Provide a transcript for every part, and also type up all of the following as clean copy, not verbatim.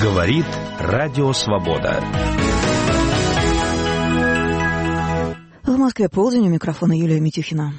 Говорит Радио Свобода. В Москве полдень, у микрофона Юлия Митюхина.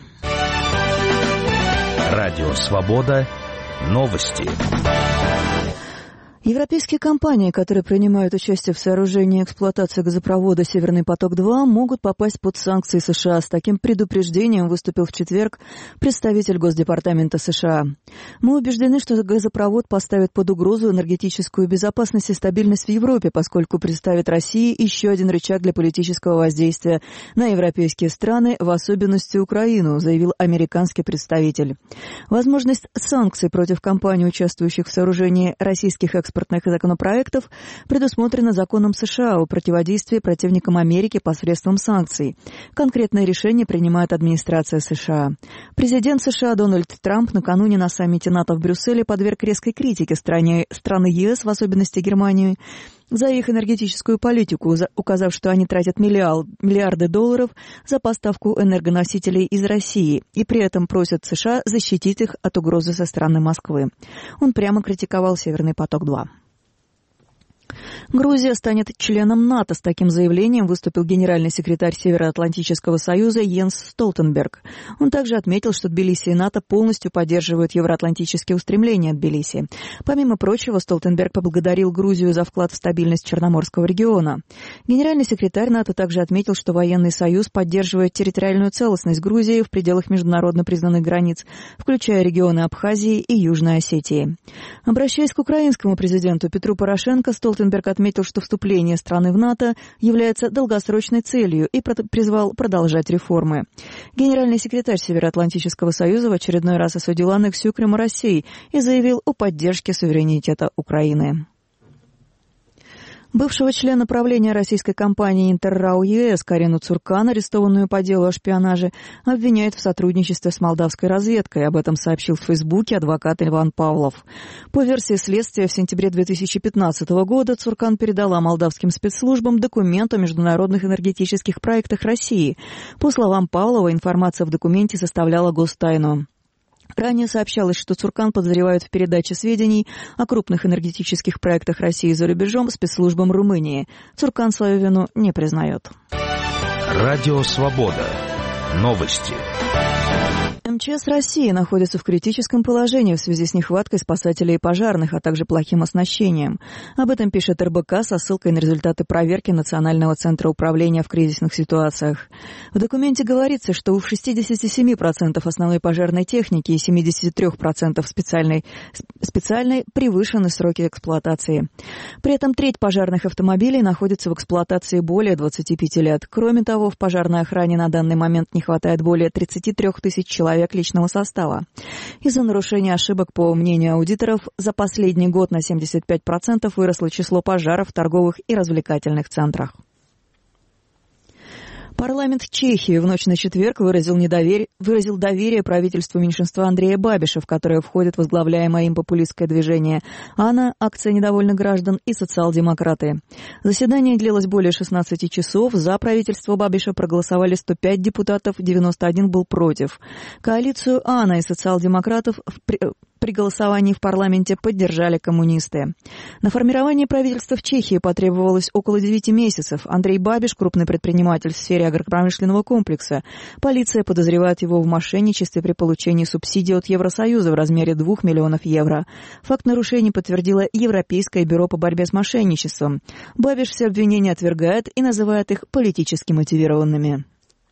Радио Свобода. Новости. Европейские компании, которые принимают участие в сооружении и эксплуатации газопровода «Северный поток-2», могут попасть под санкции США. С таким предупреждением выступил в четверг представитель Госдепартамента США. «Мы убеждены, что газопровод поставит под угрозу энергетическую безопасность и стабильность в Европе, поскольку представит России еще один рычаг для политического воздействия на европейские страны, в особенности Украину», заявил американский представитель. Возможность санкций против компаний, участвующих в сооружении российских экспортных законопроектов, предусмотрено законом США о противодействии противникам Америки посредством санкций. Конкретное решение принимает администрация США. Президент США Дональд Трамп накануне на саммите НАТО в Брюсселе подверг резкой критике страны ЕС, в особенности Германии, за их энергетическую политику, указав, что они тратят миллиарды долларов за поставку энергоносителей из России и при этом просят США защитить их от угрозы со стороны Москвы. Он прямо критиковал «Северный поток-2». Грузия станет членом НАТО. С таким заявлением выступил генеральный секретарь Североатлантического союза Йенс Столтенберг. Он также отметил, что Тбилиси и НАТО полностью поддерживают евроатлантические устремления Тбилиси. Помимо прочего, Столтенберг поблагодарил Грузию за вклад в стабильность Черноморского региона. Генеральный секретарь НАТО также отметил, что военный союз поддерживает территориальную целостность Грузии в пределах международно признанных границ, включая регионы Абхазии и Южной Осетии. Обращаясь к украинскому президенту Петру Порошенко, Столтенберг отметил, что вступление страны в НАТО является долгосрочной целью и призвал продолжать реформы. Генеральный секретарь Североатлантического союза в очередной раз осудил аннексию Крыма Россией и заявил о поддержке суверенитета Украины. Бывшего члена правления российской компании «Интеррау ЕС» Карину Цуркан, арестованную по делу о шпионаже, обвиняют в сотрудничестве с молдавской разведкой. Об этом сообщил в Фейсбуке адвокат Иван Павлов. По версии следствия, в сентябре 2015 года Цуркан передала молдавским спецслужбам документ о международных энергетических проектах России. По словам Павлова, информация в документе составляла гостайну. Ранее сообщалось, что Цуркан подозревают в передаче сведений о крупных энергетических проектах России за рубежом спецслужбам Румынии. Цуркан свою вину не признает. Радио Свобода. Новости. МЧС России находится в критическом положении в связи с нехваткой спасателей и пожарных, а также плохим оснащением. Об этом пишет РБК со ссылкой на результаты проверки Национального центра управления в кризисных ситуациях. В документе говорится, что у 67% основной пожарной техники и 73% специальной превышены сроки эксплуатации. При этом треть пожарных автомобилей находится в эксплуатации более 25 лет. Кроме того, в пожарной охране на данный момент не хватает более 33 тысяч человек личного состава. Из-за нарушения ошибок, по мнению аудиторов, за последний год на 75% выросло число пожаров в торговых и развлекательных центрах. Парламент Чехии в ночь на четверг выразил доверие правительству меньшинства Андрея Бабиша, в которое входит возглавляемое им популистское движение «Ана», акция недовольных граждан и социал-демократы. Заседание длилось более 16 часов. За правительство Бабиша проголосовали 105 депутатов, 91 был против. Коалицию «Ана» и социал-демократов при голосовании в парламенте поддержали коммунисты. На формирование правительства в Чехии потребовалось около 9 месяцев. Андрей Бабиш – крупный предприниматель в сфере агропромышленного комплекса. Полиция подозревает его в мошенничестве при получении субсидий от Евросоюза в размере 2 миллионов евро. Факт нарушений подтвердило Европейское бюро по борьбе с мошенничеством. Бабиш все обвинения отвергает и называет их политически мотивированными.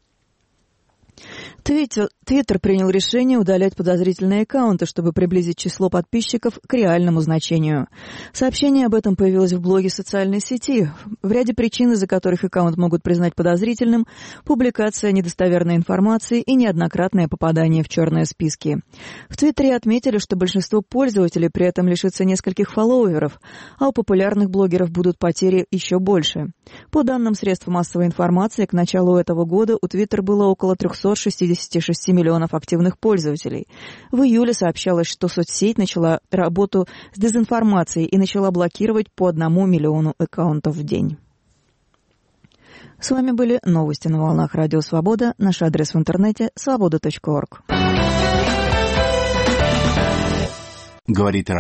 Твиттер принял решение удалять подозрительные аккаунты, чтобы приблизить число подписчиков к реальному значению. Сообщение об этом появилось в блоге социальной сети. В ряде причин, из-за которых аккаунт могут признать подозрительным, публикация недостоверной информации и неоднократное попадание в черные списки. В Твиттере отметили, что большинство пользователей при этом лишится нескольких фолловеров, а у популярных блогеров будут потери еще больше. По данным средств массовой информации, к началу этого года у Твиттера было около 366 миллионов активных пользователей. В июле сообщалось, что соцсеть начала работу с дезинформацией и начала блокировать по 1 миллиону аккаунтов в день. С вами были новости на волнах Радио Свобода. Наш адрес в интернете – svoboda.org. Говорит